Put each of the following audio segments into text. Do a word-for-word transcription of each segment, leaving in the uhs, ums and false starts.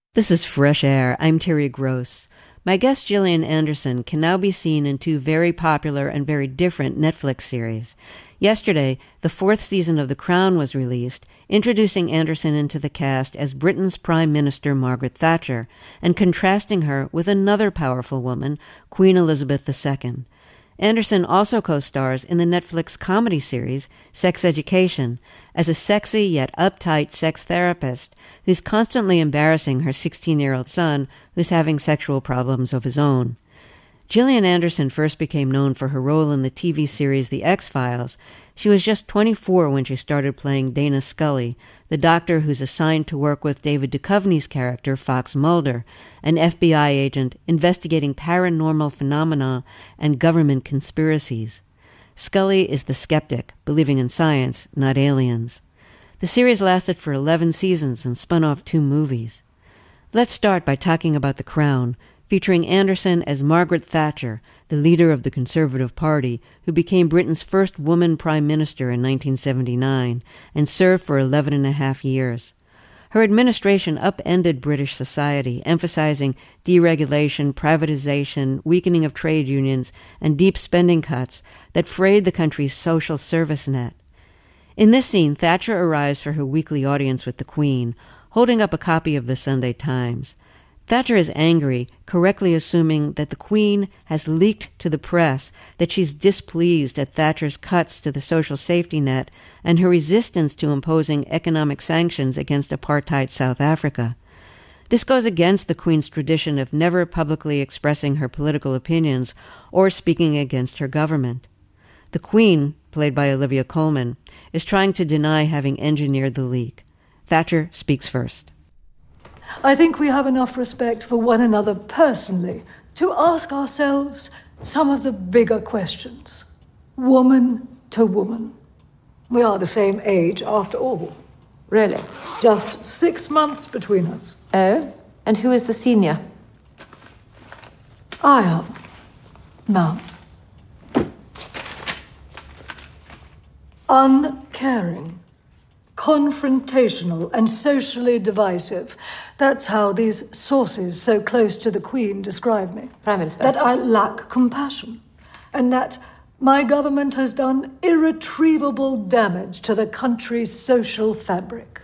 This is Fresh Air. I'm Terry Gross. My guest Gillian Anderson can now be seen in two very popular and very different Netflix series. Yesterday, the fourth season of The Crown was released, introducing Anderson into the cast as Britain's Prime Minister Margaret Thatcher, and contrasting her with another powerful woman, Queen Elizabeth the Second. Anderson also co-stars in the Netflix comedy series Sex Education as a sexy yet uptight sex therapist who's constantly embarrassing her sixteen-year-old son who's having sexual problems of his own. Gillian Anderson first became known for her role in the T V series The X-Files. She was just twenty-four when she started playing Dana Scully, the doctor who's assigned to work with David Duchovny's character, Fox Mulder, an F B I agent investigating paranormal phenomena and government conspiracies. Scully is the skeptic, believing in science, not aliens. The series lasted for eleven seasons and spun off two movies. Let's start by talking about The Crown, featuring Anderson as Margaret Thatcher, the leader of the Conservative Party, who became Britain's first woman prime minister in nineteen seventy-nine and served for eleven and a half years. Her administration upended British society, emphasizing deregulation, privatization, weakening of trade unions, and deep spending cuts that frayed the country's social service net. In this scene, Thatcher arrives for her weekly audience with the Queen, holding up a copy of the Sunday Times. Thatcher is angry, correctly assuming that the Queen has leaked to the press that she's displeased at Thatcher's cuts to the social safety net and her resistance to imposing economic sanctions against apartheid South Africa. This goes against the Queen's tradition of never publicly expressing her political opinions or speaking against her government. The Queen, played by Olivia Colman, is trying to deny having engineered the leak. Thatcher speaks first. I think we have enough respect for one another personally to ask ourselves some of the bigger questions. Woman to woman. We are the same age after all. Really? Just six months between us. Oh? And who is the senior? I am. Now. Uncaring. Confrontational and socially divisive. That's how these sources so close to the Queen describe me. Prime Minister. That I lack compassion. And that my government has done irretrievable damage to the country's social fabric.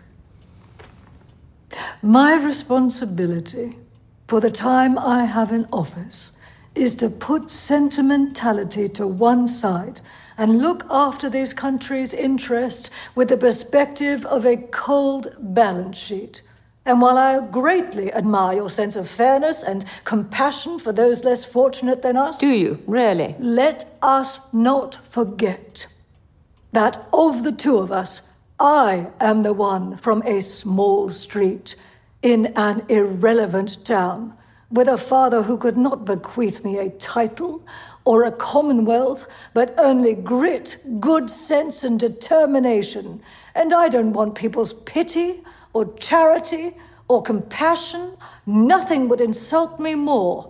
My responsibility for the time I have in office is to put sentimentality to one side and look after this country's interest with the perspective of a cold balance sheet. And while I greatly admire your sense of fairness and compassion for those less fortunate than us... Do you, really? Let us not forget that of the two of us, I am the one from a small street in an irrelevant town, with a father who could not bequeath me a title or a commonwealth, but only grit, good sense, and determination. And I don't want people's pity or charity or compassion. Nothing would insult me more.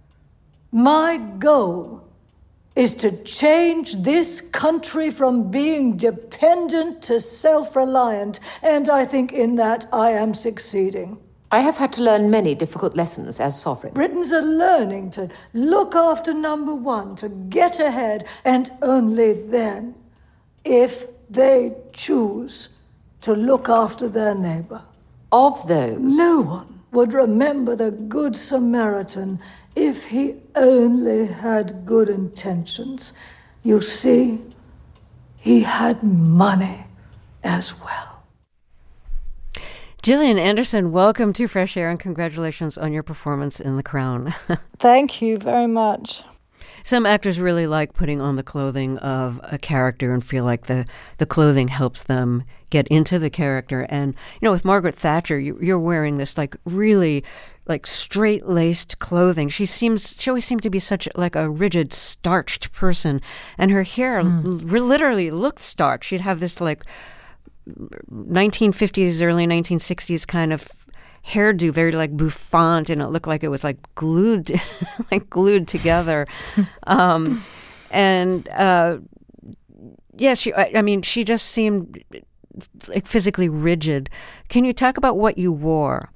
My goal is to change this country from being dependent to self-reliant, and I think in that I am succeeding. I have had to learn many difficult lessons as sovereign. Britons are learning to look after number one, to get ahead, and only then, if they choose to look after their neighbour. Of those? No one would remember the Good Samaritan if he only had good intentions. You see, he had money as well. Gillian Anderson, welcome to Fresh Air and congratulations on your performance in The Crown. Thank you very much. Some actors really like putting on the clothing of a character and feel like the, the clothing helps them get into the character. And, you know, with Margaret Thatcher, you, you're wearing this like really like straight-laced clothing. She seems, she always seemed to be such like a rigid, starched person. And her hair mm. l- literally looked starched. She'd have this like nineteen fifties, early nineteen sixties kind of hairdo, very like bouffant, and it looked like it was like glued, like glued together. um, and uh, yeah, she. I, I mean, she just seemed like physically rigid. Can you talk about what you wore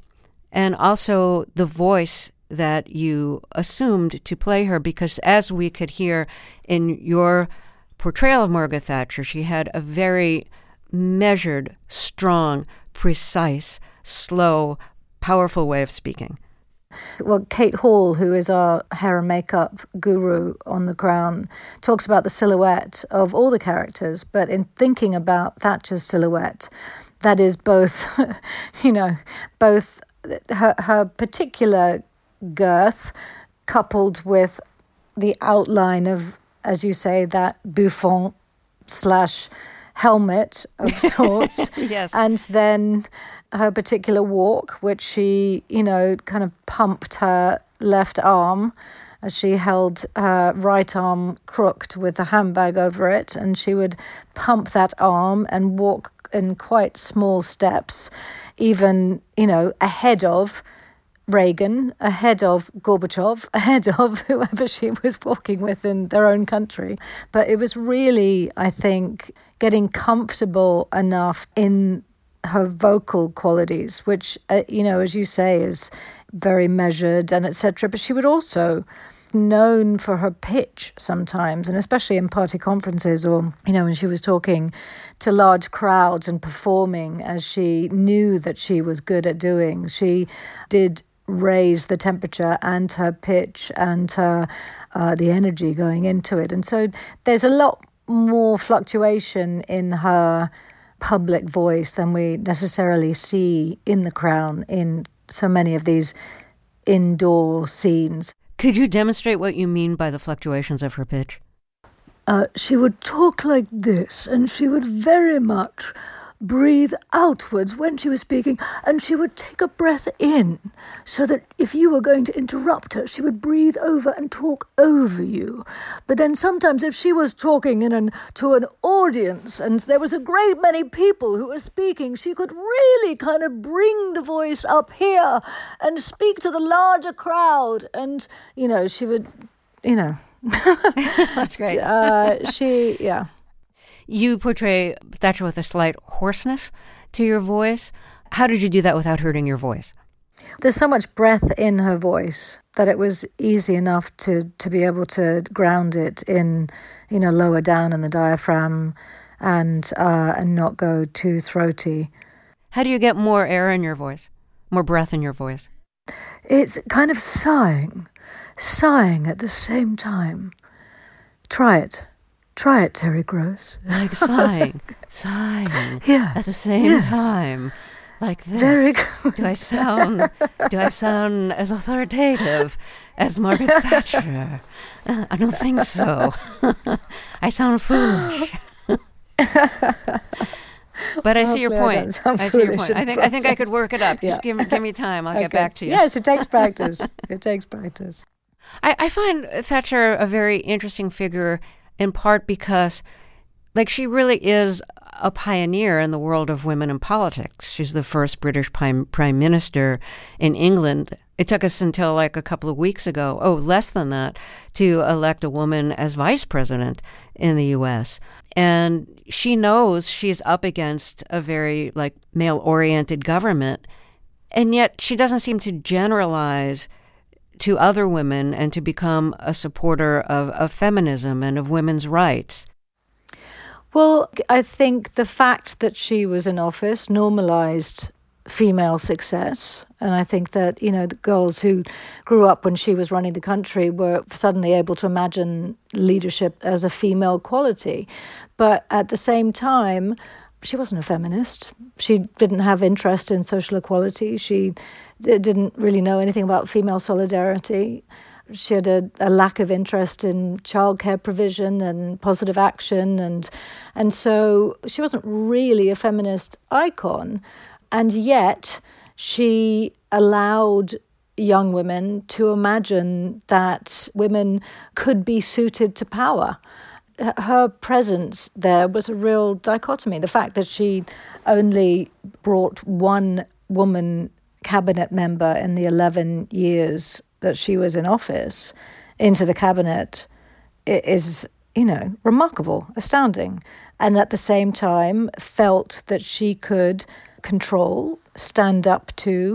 and also the voice that you assumed to play her, because as we could hear in your portrayal of Margaret Thatcher, she had a very measured, strong, precise, slow, powerful way of speaking. Well, Kate Hall, who is our hair and makeup guru on The Crown, talks about the silhouette of all the characters, but in thinking about Thatcher's silhouette, that is both, you know, both her, her particular girth coupled with the outline of, as you say, that bouffant slash helmet of sorts. Yes. And then her particular walk, which she, you know, kind of pumped her left arm as she held her right arm crooked with a handbag over it, and she would pump that arm and walk in quite small steps, even, you know, ahead of Reagan, ahead of Gorbachev, ahead of whoever she was walking with in their own country. But it was really, I think, getting comfortable enough in her vocal qualities, which, uh, you know, as you say, is very measured and et cetera. But she would also known for her pitch sometimes, and especially in party conferences, or, you know, when she was talking to large crowds and performing, as she knew that she was good at doing. She did raise the temperature and her pitch and her uh, the energy going into it. And so there's a lot more fluctuation in her public voice than we necessarily see in The Crown in so many of these indoor scenes. Could you demonstrate what you mean by the fluctuations of her pitch? Uh, she would talk like this, and she would very much breathe outwards when she was speaking, and she would take a breath in, so that if you were going to interrupt her, she would breathe over and talk over you. But then sometimes if she was talking in an, to an audience, and there was a great many people who were speaking, she could really kind of bring the voice up here and speak to the larger crowd. And, you know, she would, you know. That's great. uh, she, yeah. You portray Thatcher with a slight hoarseness to your voice. How did you do that without hurting your voice? There's so much breath in her voice that it was easy enough to, to be able to ground it in, you know, lower down in the diaphragm and uh, and not go too throaty. How do you get more air in your voice, more breath in your voice? It's kind of sighing, sighing at the same time. Try it. Try it, Terry Gross. Like sighing, sighing yes, at the same yes. time, like this. Very good. Do I sound? Do I sound as authoritative as Margaret Thatcher? Uh, I don't think so. I sound foolish. But I see your point. I, I see your point. I think I think I could work it up. Just yeah. give me give me time. I'll okay. get back to you. Yes, it takes practice. It takes practice. I, I find Thatcher a very interesting figure, in part because, like, she really is a pioneer in the world of women in politics. She's the first British prime, prime minister in England. It took us until, like, a couple of weeks ago, oh, less than that, to elect a woman as vice president in the U S. And she knows she's up against a very, like, male-oriented government, and yet she doesn't seem to generalize to other women and to become a supporter of, of feminism and of women's rights. Well, I think the fact that she was in office normalized female success. And I think that, you know, the girls who grew up when she was running the country were suddenly able to imagine leadership as a female quality. But at the same time, she wasn't a feminist. She didn't have interest in social equality. She d- didn't really know anything about female solidarity. She had a, a lack of interest in childcare provision and positive action. And, and so she wasn't really a feminist icon. And yet she allowed young women to imagine that women could be suited to power. Her presence there was a real dichotomy. The fact that she only brought one woman cabinet member in the eleven years that she was in office into the cabinet is, you know, remarkable, astounding. And at the same time felt that she could control, stand up to,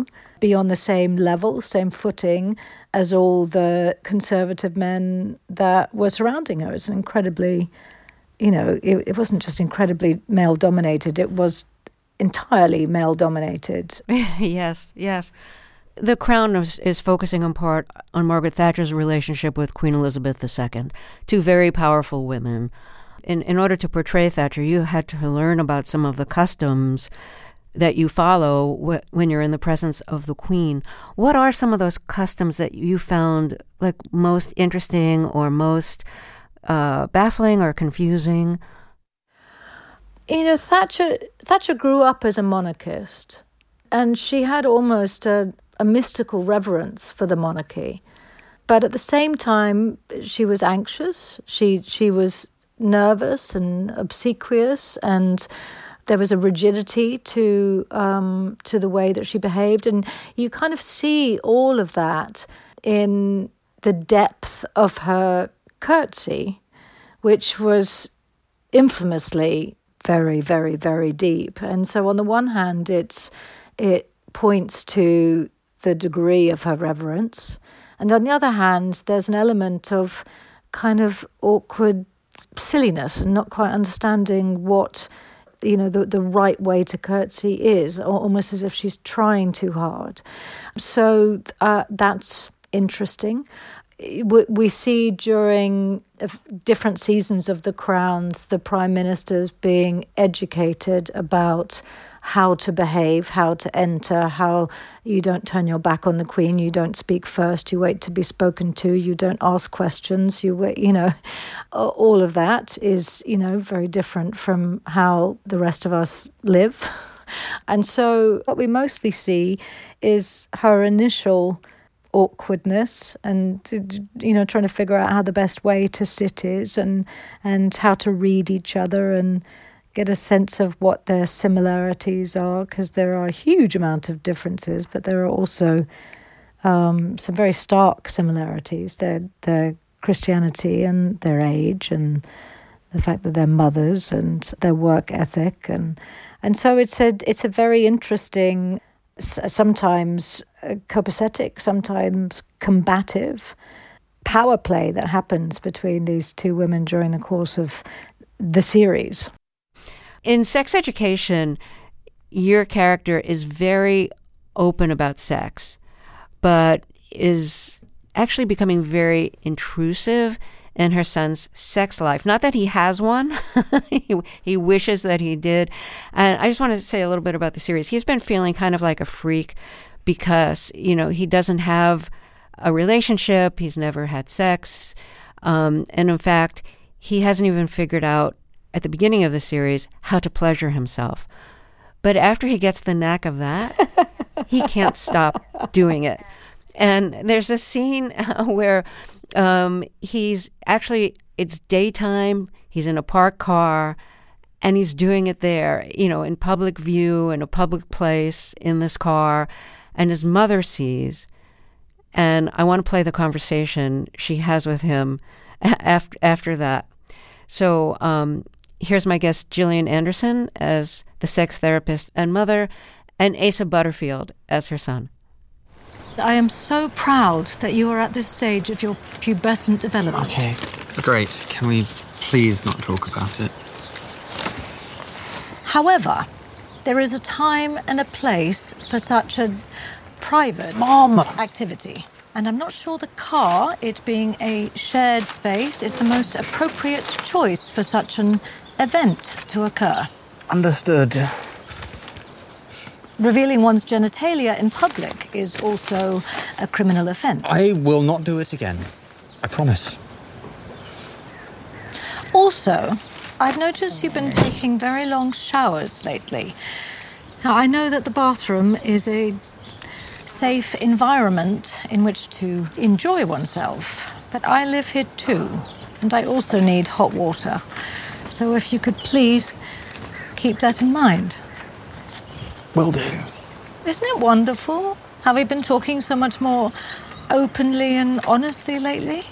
be on the same level, same footing as all the conservative men that were surrounding her. It's an incredibly, you know, it, it wasn't just incredibly male-dominated, it was entirely male-dominated. Yes, yes. The Crown is, is focusing in part on Margaret Thatcher's relationship with Queen Elizabeth the Second, two very powerful women. In, in order to portray Thatcher, you had to learn about some of the customs that you follow wh- when you're in the presence of the Queen. What are some of those customs that you found like most interesting or most uh, baffling or confusing? You know, Thatcher Thatcher grew up as a monarchist, and she had almost a, a mystical reverence for the monarchy. But at the same time, she was anxious. She she was nervous and obsequious, and there was a rigidity to um, to the way that she behaved. And you kind of see all of that in the depth of her curtsy, which was infamously very, very, very deep. And so on the one hand, it's it points to the degree of her reverence. And on the other hand, there's an element of kind of awkward silliness and not quite understanding what, you know, the, the right way to curtsy is, or almost as if she's trying too hard. So uh, that's interesting. We see during different seasons of The Crowns, the prime ministers being educated about how to behave, how to enter, how you don't turn your back on the Queen, you don't speak first, you wait to be spoken to, you don't ask questions, you wait, you know, all of that is, you know, very different from how the rest of us live. And so what we mostly see is her initial awkwardness and, you know, trying to figure out how the best way to sit is and and how to read each other and get a sense of what their similarities are, because there are a huge amount of differences, but there are also um, some very stark similarities. Their their Christianity and their age and the fact that they're mothers and their work ethic, and and so it's a it's a very interesting, sometimes copacetic, sometimes combative power play that happens between these two women during the course of the series. In Sex Education, your character is very open about sex, but is actually becoming very intrusive in her son's sex life. Not that he has one. he, he wishes that he did. And I just want to say a little bit about the series. He's been feeling kind of like a freak because, you know, he doesn't have a relationship. He's never had sex. Um, and in fact, he hasn't even figured out at the beginning of the series how to pleasure himself. But after he gets the knack of that, he can't stop doing it. And there's a scene where um, he's actually, it's daytime, he's in a parked car, and he's doing it there, you know, in public view, in a public place, in this car, and his mother sees. And I want to play the conversation she has with him after, after that. So um, here's my guest, Gillian Anderson, as the sex therapist and mother, and Asa Butterfield as her son. I am so proud that you are at this stage of your pubescent development. Okay, great. Can we please not talk about it? However, there is a time and a place for such a private Mom. activity. And I'm not sure the car, it being a shared space, is the most appropriate choice for such an event to occur. Understood. Revealing one's genitalia in public is also a criminal offence. I will not do it again. I promise. Also, I've noticed you've been taking very long showers lately. Now, I know that the bathroom is a safe environment in which to enjoy oneself, but I live here too, and I also need hot water. So if you could please keep that in mind. Will do. Isn't it wonderful? Have we been talking so much more openly and honestly lately?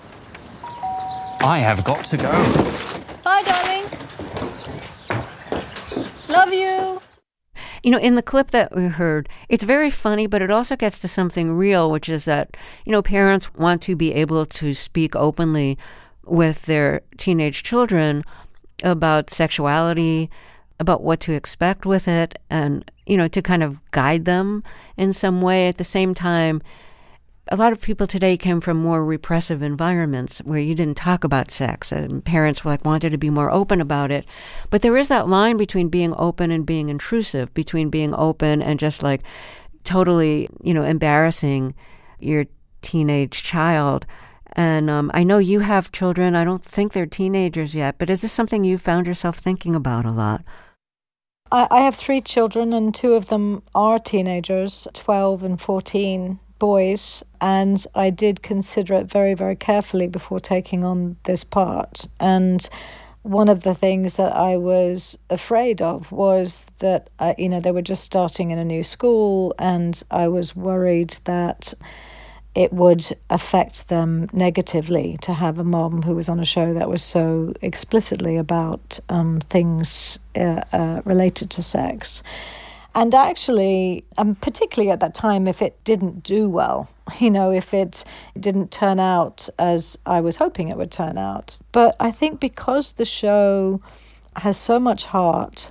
I have got to go. Bye, darling. Love you. You know, in the clip that we heard, it's very funny, but it also gets to something real, which is that, you know, parents want to be able to speak openly with their teenage children about sexuality, about what to expect with it, and, you know, to kind of guide them in some way. At the same time, a lot of people today came from more repressive environments where you didn't talk about sex, and parents were like wanted to be more open about it. But there is that line between being open and being intrusive, between being open and just like totally, you know, embarrassing your teenage child. And um, I know you have children. I don't think they're teenagers yet, but is this something you found yourself thinking about a lot? I, I have three children, and two of them are teenagers, twelve and fourteen. Boys, and I did consider it very, very carefully before taking on this part. And one of the things that I was afraid of was that, uh, you know, they were just starting in a new school, and I was worried that it would affect them negatively to have a mom who was on a show that was so explicitly about um, things uh, uh, related to sex. And actually, um, particularly at that time, if it didn't do well, you know, if it didn't turn out as I was hoping it would turn out. But I think because the show has so much heart,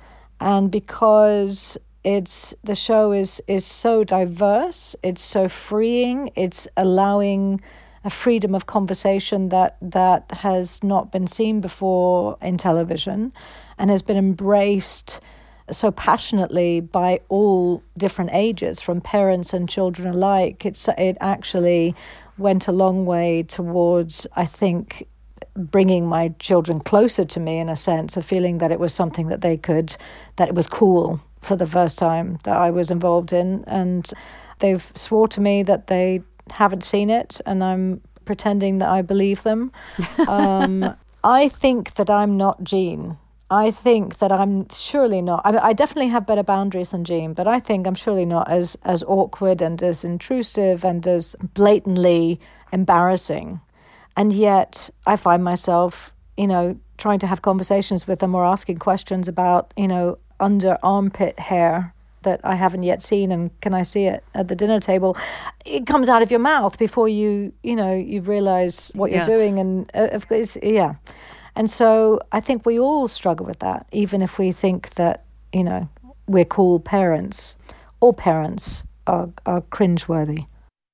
and because it's the show is is so diverse, it's so freeing, it's allowing a freedom of conversation that that has not been seen before in television, and has been embraced so passionately by all different ages, from parents and children alike. It's it actually went a long way towards, I think, bringing my children closer to me, in a sense of feeling that it was something that they could, that it was cool for the first time that I was involved in. And they've swore to me that they haven't seen it, and I'm pretending that I believe them. Um, I think that I'm not Jean. I think that I'm surely not. I, I definitely have better boundaries than Jean, but I think I'm surely not as, as awkward and as intrusive and as blatantly embarrassing. And yet I find myself, you know, trying to have conversations with them or asking questions about, you know, under armpit hair that I haven't yet seen, and can I see it at the dinner table? It comes out of your mouth before you, you know, you realize what yeah. you're doing. And uh, of course, yeah. And so I think we all struggle with that, even if we think that, you know, we're cool parents. All parents are, are cringeworthy.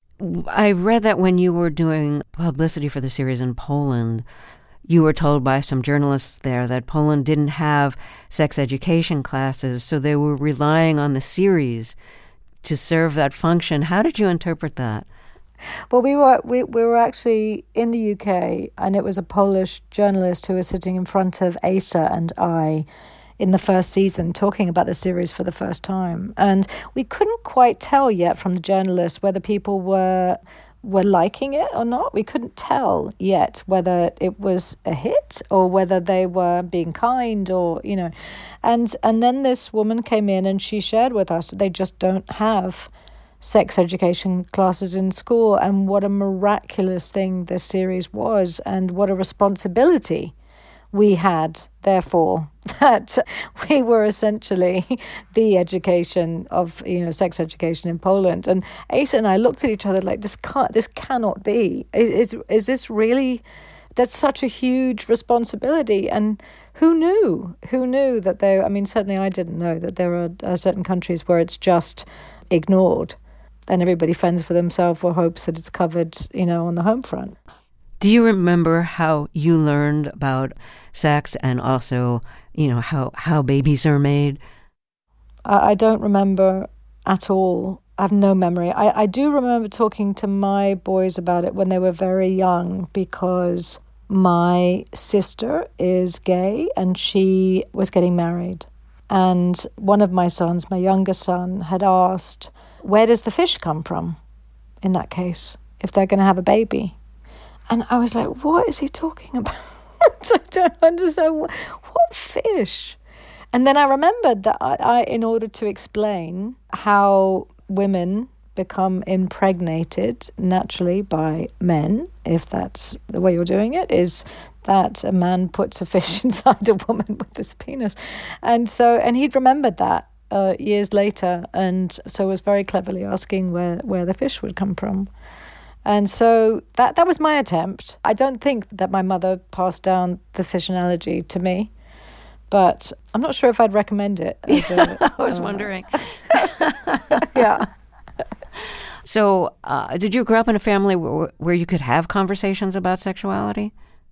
I read that when you were doing publicity for the series in Poland, you were told by some journalists there that Poland didn't have sex education classes, so they were relying on the series to serve that function. How did you interpret that? Well, we were we, we were actually in the U K, and it was a Polish journalist who was sitting in front of Asa and I in the first season talking about the series for the first time. And we couldn't quite tell yet from the journalist whether people were were liking it or not. We couldn't tell yet whether it was a hit or whether they were being kind or, you know. And and then this woman came in and she shared with us that they just don't have sex education classes in school, and what a miraculous thing this series was, and what a responsibility we had, therefore, that we were essentially the education of, you know, sex education in Poland. And Asa and I looked at each other like, this can't, this cannot be. Is, is, is this really, that's such a huge responsibility. And who knew? Who knew that there, I mean, certainly I didn't know that there are, are certain countries where it's just ignored and everybody fends for themselves or hopes that it's covered, you know, on the home front. Do you remember how you learned about sex and also, you know, how, how babies are made? I, I don't remember at all. I have no memory. I, I do remember talking to my boys about it when they were very young, because my sister is gay and she was getting married. And one of my sons, my younger son, had asked, where does the fish come from in that case, if they're going to have a baby? And I was like, what is he talking about? I don't understand. What, what fish? And then I remembered that I, I, in order to explain how women become impregnated naturally by men, if that's the way you're doing it, is that a man puts a fish inside a woman with his penis. And so, and he'd remembered that. uh, years later, and so was very cleverly asking where, where the fish would come from. And so that that was my attempt. I don't think that my mother passed down the fish analogy to me, but I'm not sure if I'd recommend it. As a, I was uh, wondering. Yeah. So, uh, did you grow up in a family where, where you could have conversations about sexuality?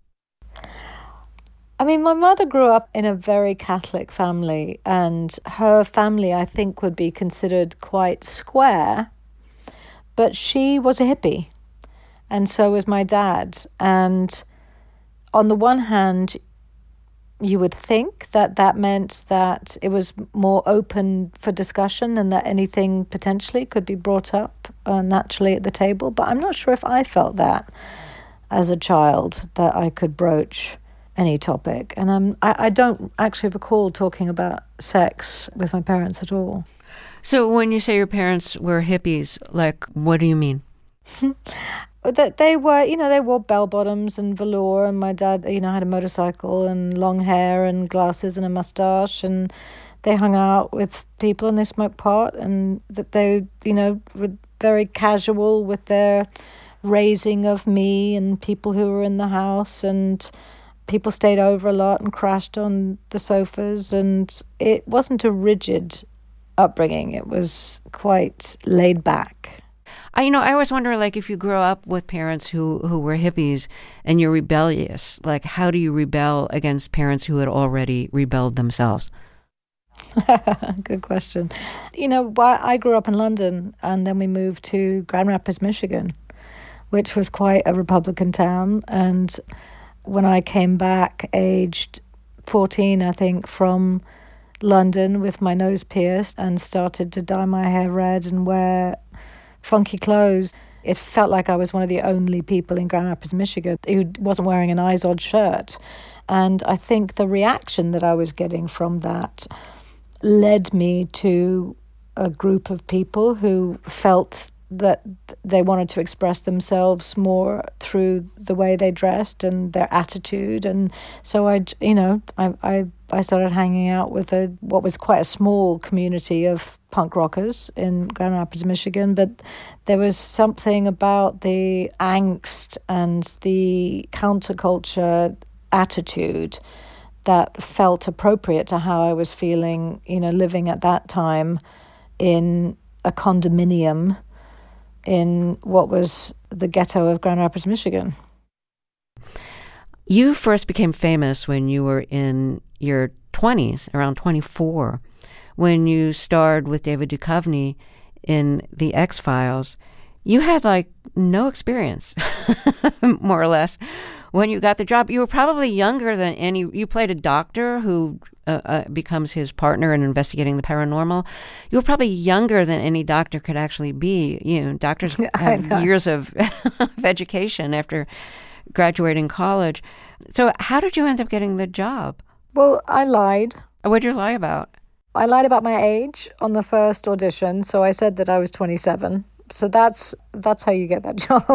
I mean, my mother grew up in a very Catholic family, and her family, I think, would be considered quite square, but she was a hippie, and so was my dad. And on the one hand, you would think that that meant that it was more open for discussion and that anything potentially could be brought up uh, naturally at the table. But I'm not sure if I felt that as a child, that I could broach any topic. And um, I, I don't actually recall talking about sex with my parents at all. So when you say your parents were hippies, like, what do you mean? That they were, you know, they wore bell bottoms and velour, and my dad, you know, had a motorcycle and long hair and glasses and a mustache, and they hung out with people and they smoked pot, and that they, you know, were very casual with their raising of me and people who were in the house, and people stayed over a lot and crashed on the sofas, and it wasn't a rigid upbringing. It was quite laid back. I, you know, I always wonder, like, if you grow up with parents who, who were hippies and you're rebellious, like, how do you rebel against parents who had already rebelled themselves? Good question. You know, I grew up in London, and then we moved to Grand Rapids, Michigan, which was quite a Republican town. And when I came back, aged fourteen, I think, from London with my nose pierced and started to dye my hair red and wear funky clothes, it felt like I was one of the only people in Grand Rapids, Michigan who wasn't wearing an Izod shirt. And I think the reaction that I was getting from that led me to a group of people who felt that they wanted to express themselves more through the way they dressed and their attitude. And so I, you know, I, I, I started hanging out with a what was quite a small community of punk rockers in Grand Rapids, Michigan. But there was something about the angst and the counterculture attitude that felt appropriate to how I was feeling, you know, living at that time in a condominium in what was the ghetto of Grand Rapids, Michigan. You first became famous when you were in your twenties, around twenty-four, when you starred with David Duchovny in The X-Files. You had, like, no experience, more or less, when you got the job. You were probably younger than any... You played a doctor who uh, uh, becomes his partner in investigating the paranormal. You were probably younger than any doctor could actually be. You know, doctors have years of, of education after graduating college. So how did you end up getting the job? Well, I lied. What did you lie about? I lied about my age on the first audition, so I said that I was twenty-seven. So that's that's how you get that job.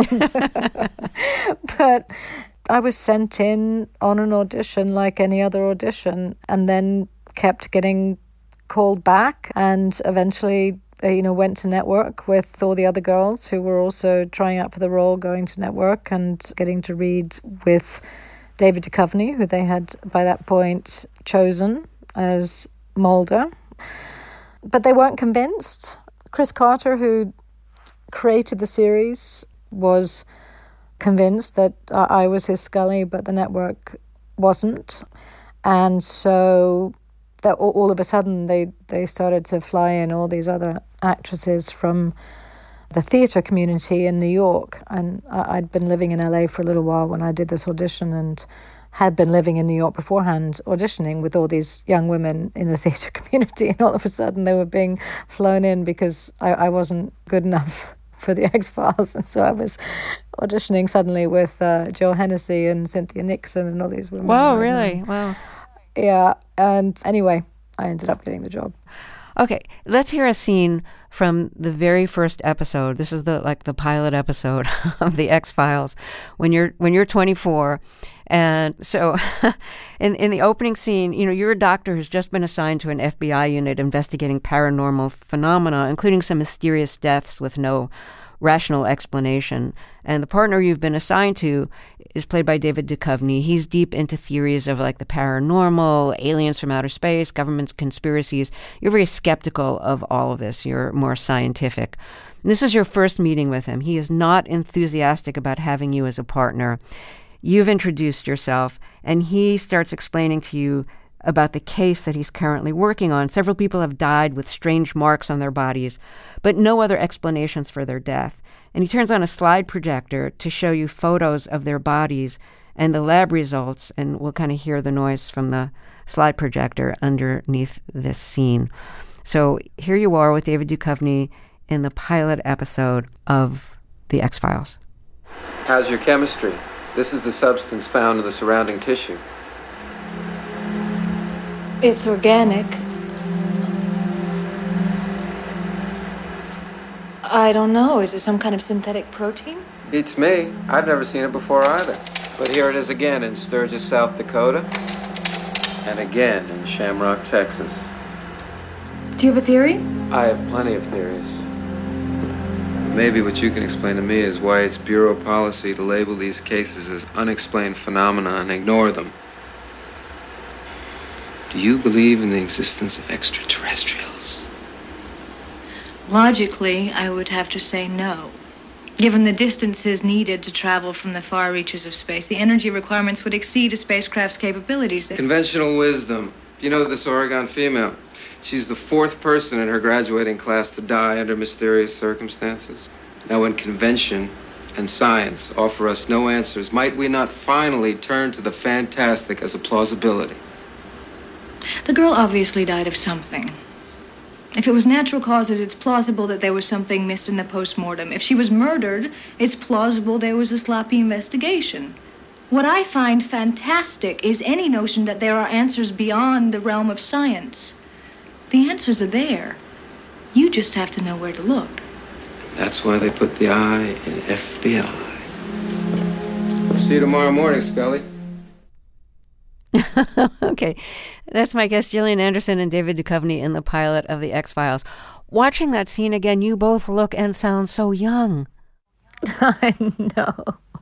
But I was sent in on an audition like any other audition, and then kept getting called back, and eventually, you know, went to network with all the other girls who were also trying out for the role, going to network and getting to read with David Duchovny, who they had by that point chosen as Mulder. But they weren't convinced. Chris Carter, who created the series, was convinced that uh, I was his Scully, but the network wasn't. And so that all, all of a sudden they, they started to fly in all these other actresses from the theatre community in New York. And I, I'd been living in L A for a little while when I did this audition, and had been living in New York beforehand, auditioning with all these young women in the theatre community. And all of a sudden they were being flown in because I, I wasn't good enough for the X-Files. And so I was auditioning suddenly with uh, Joe Hennessy and Cynthia Nixon and all these women. Wow, really? Wow. Yeah. And anyway, I ended up getting the job. Okay, let's hear a scene from the very first episode. This is the like the pilot episode of the X-Files when you're when you're twenty-four. And so in in the opening scene, you know, you're a doctor who's just been assigned to an F B I unit investigating paranormal phenomena, including some mysterious deaths with no rational explanation. And the partner you've been assigned to is played by David Duchovny. He's deep into theories of like the paranormal, aliens from outer space, government conspiracies. You're very skeptical of all of this. You're more scientific. And this is your first meeting with him. He is not enthusiastic about having you as a partner. You've introduced yourself, and he starts explaining to you about the case that he's currently working on. Several people have died with strange marks on their bodies, but no other explanations for their death. And he turns on a slide projector to show you photos of their bodies and the lab results, and we'll kind of hear the noise from the slide projector underneath this scene. So here you are with David Duchovny in the pilot episode of The X-Files. How's your chemistry? This is the substance found in the surrounding tissue. It's organic. I don't know. Is it some kind of synthetic protein? Beats me. I've never seen it before either. But here it is again in Sturgis, South Dakota. And again in Shamrock, Texas. Do you have a theory? I have plenty of theories. Maybe what you can explain to me is why it's bureau policy to label these cases as unexplained phenomena and ignore them. Do you believe in the existence of extraterrestrials? Logically, I would have to say no. Given the distances needed to travel from the far reaches of space, the energy requirements would exceed a spacecraft's capabilities. Conventional wisdom. You know this Oregon female. She's the fourth person in her graduating class to die under mysterious circumstances. Now, when convention and science offer us no answers, might we not finally turn to the fantastic as a plausibility? The girl obviously died of something. If it was natural causes, it's plausible that there was something missed in the post-mortem. If she was murdered, it's plausible there was a sloppy investigation. What I find fantastic is any notion that there are answers beyond the realm of science. The answers are there. You just have to know where to look. That's why they put the I in F B I. I'll see you tomorrow morning, Scully. Okay, that's my guest Gillian Anderson and David Duchovny in the pilot of The X-Files. Watching that scene again, you both look and sound so young. I know.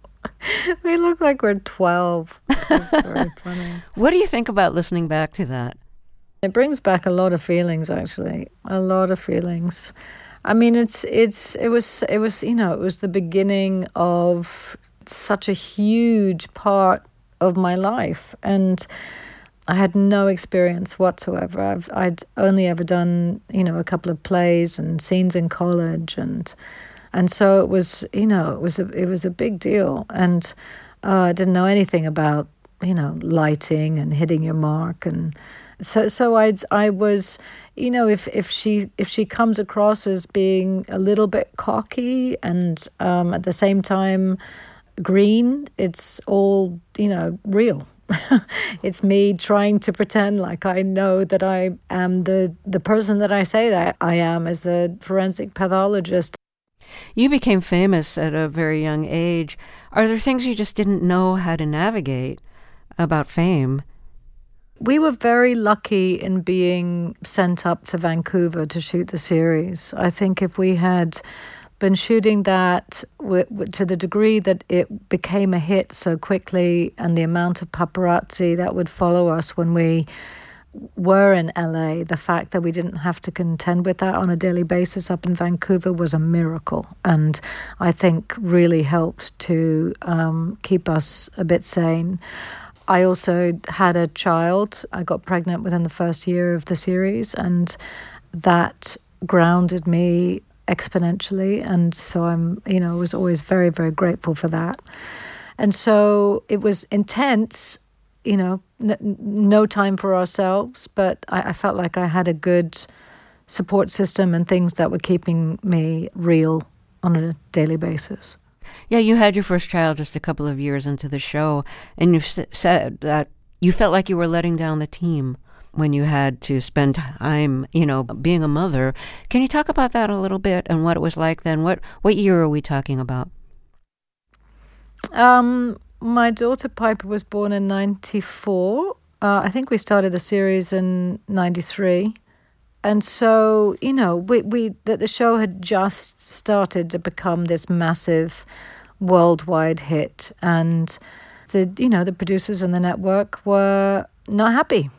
We look like we're twelve. It's very funny. What do you think about listening back to that? It brings back a lot of feelings, actually. A lot of feelings. I mean, it's it's it was it was you know it was the beginning of such a huge part of my life, and I had no experience whatsoever. I've I'd only ever done you know a couple of plays and scenes in college, and and so it was you know it was a it was a big deal, and uh, I didn't know anything about you know lighting and hitting your mark, and so so I I was you know if if she if she comes across as being a little bit cocky and um, at the same time green, it's all, you know, real. It's me trying to pretend like I know that I am the, the person that I say that I am as the forensic pathologist. You became famous at a very young age. Are there things you just didn't know how to navigate about fame? We were very lucky in being sent up to Vancouver to shoot the series. I think if we had been shooting that w- w- to the degree that it became a hit so quickly, and the amount of paparazzi that would follow us when we were in L A, the fact that we didn't have to contend with that on a daily basis up in Vancouver was a miracle, and I think really helped to um, keep us a bit sane. I also had a child. I got pregnant within the first year of the series, and that grounded me exponentially, and so I'm, you know, was always very, very grateful for that. And so it was intense, you know, n- no time for ourselves, but I, I felt like I had a good support system and things that were keeping me real on a daily basis. Yeah, you had your first child just a couple of years into the show, and you said that you felt like you were letting down the team. when you had to spend time, you know, being a mother. Can you talk about that a little bit and what it was like then? What what year are we talking about? Um, my daughter Piper was born in ninety-four. Uh, I think we started the series in ninety-three. And so, you know, we, we the, the show had just started to become this massive worldwide hit. And, the you know, the producers and the network were not happy.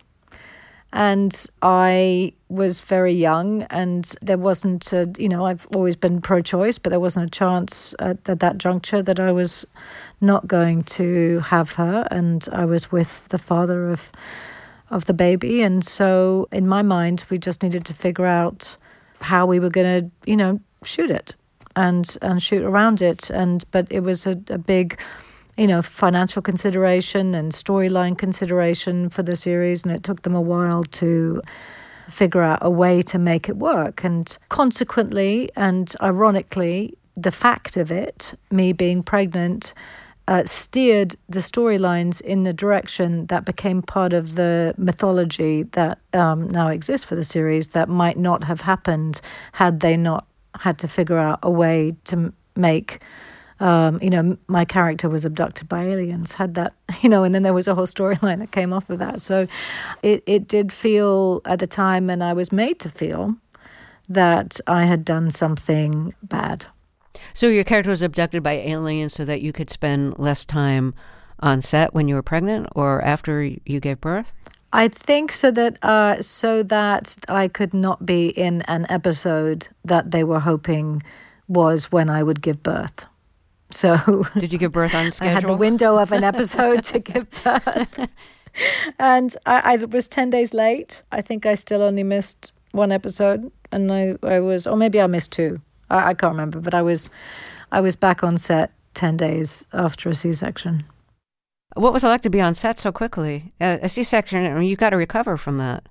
And I was very young, and there wasn't a, you know, I've always been pro-choice, but there wasn't a chance at, at that juncture that I was not going to have her, and I was with the father of of the baby. And so in my mind, we just needed to figure out how we were going to, you know, shoot it and and shoot around it. And but it was a, a big, you know, financial consideration and storyline consideration for the series, and it took them a while to figure out a way to make it work. And consequently, and ironically, the fact of it, me being pregnant, uh, steered the storylines in a direction that became part of the mythology that um, now exists for the series that might not have happened had they not had to figure out a way to make... Um, you know, my character was abducted by aliens, had that, you know, and then there was a whole storyline that came off of that. So it, it did feel at the time, and I was made to feel, that I had done something bad. So your character was abducted by aliens so that you could spend less time on set when you were pregnant or after you gave birth? I think so that uh, so that I could not be in an episode that they were hoping was when I would give birth. So did you give birth on schedule? I had the window of an episode to give birth. And I, I was ten days late. I think I still only missed one episode. And I, I was, or maybe I missed two. I, I can't remember. But I was I was back on set ten days after a C-section. What was it like to be on set so quickly? A, a C-section, I mean, you've got to recover from that.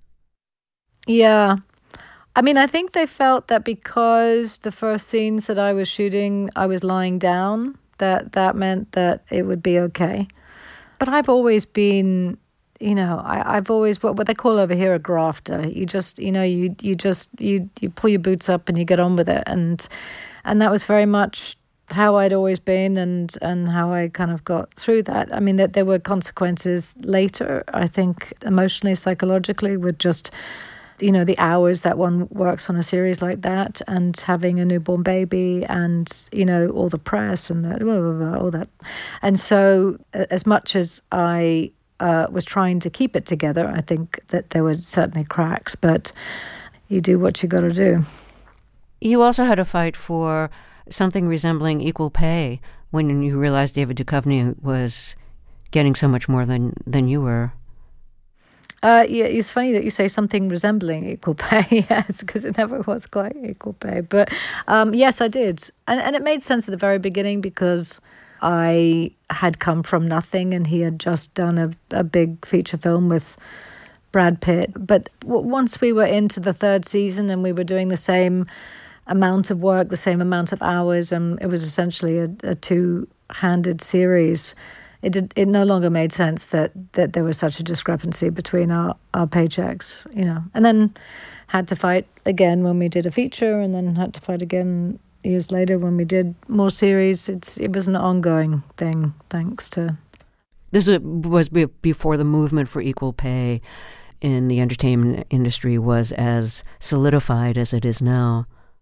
Yeah. I mean, I think they felt that because the first scenes that I was shooting, I was lying down, that that meant that it would be okay. But I've always been, you know, I, I've always, what, what they call over here a grafter. You just, you know, you you just, you you pull your boots up and you get on with it. And and that was very much how I'd always been and, and how I kind of got through that. I mean, that there were consequences later, I think, emotionally, psychologically, with just... you know, the hours that one works on a series like that and having a newborn baby and, you know, all the press and the, blah, blah, blah, all that. And so as much as I uh, was trying to keep it together, I think that there were certainly cracks, but you do what you got to do. You also had to fight for something resembling equal pay when you realized David Duchovny was getting so much more than, than you were. Uh, yeah, it's funny that you say something resembling equal pay, yes, because it never was quite equal pay. But um, yes, I did. And, and it made sense at the very beginning because I had come from nothing and he had just done a, a big feature film with Brad Pitt. But w- once we were into the third season and we were doing the same amount of work, the same amount of hours, and it was essentially a, a two-handed series, It did, it no longer made sense that, that there was such a discrepancy between our, our paychecks, you know. And then had to fight again when we did a feature, and then had to fight again years later when we did more series. It's it was an ongoing thing, thanks to... This was before the movement for equal pay in the entertainment industry was as solidified as it is now.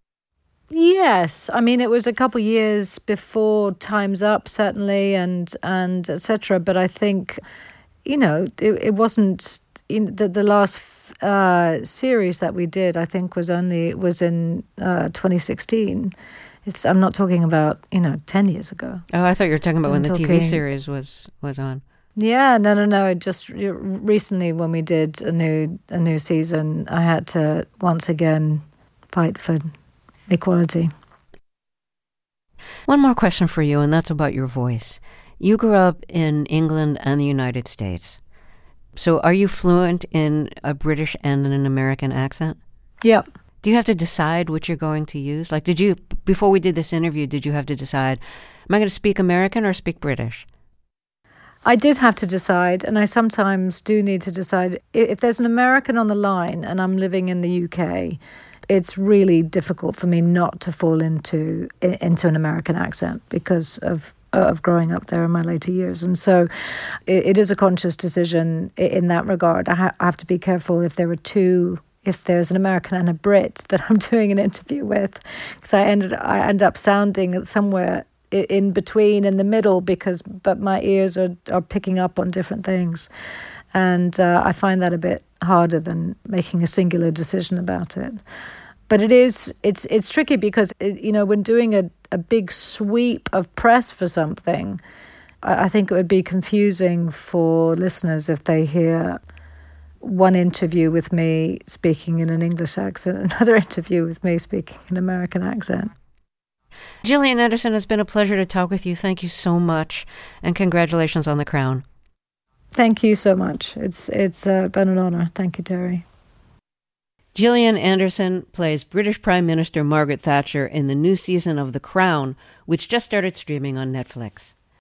Yes, I mean, it was a couple of years before Time's Up, certainly, and and et cetera. But I think, you know, it, it wasn't in the the last uh, series that we did. I think was only was in uh, twenty sixteen. It's I'm not talking about, you know, ten years ago. Oh, I thought you were talking about I'm when the talking, T V series was was on. Yeah, no, no, no. Just recently, when we did a new a new season, I had to once again fight for equality. One more question for you, and that's about your voice. You grew up in England and the United States. So are you fluent in a British and an American accent? Yeah. Do you have to decide what you're going to use? Like, did you, before we did this interview, did you have to decide, am I going to speak American or speak British? I did have to decide, and I sometimes do need to decide. If there's an American on the line and I'm living in the U K, it's really difficult for me not to fall into into an American accent because of of growing up there in my later years. And so it, it is a conscious decision in that regard. I, ha- I have to be careful if there are two, if there's an American and a Brit that I'm doing an interview with, because I ended I end up sounding somewhere in between, in the middle, because but my ears are, are picking up on different things. And uh, I find that a bit harder than making a singular decision about it. But it is, it's it's tricky because, you know, when doing a, a big sweep of press for something, I, I think it would be confusing for listeners if they hear one interview with me speaking in an English accent, another interview with me speaking in an American accent. Gillian Anderson, it's been a pleasure to talk with you. Thank you so much, and congratulations on The Crown. Thank you so much. It's It's uh, been an honor. Thank you, Terry. Gillian Anderson plays British Prime Minister Margaret Thatcher in the new season of The Crown, which just started streaming on Netflix.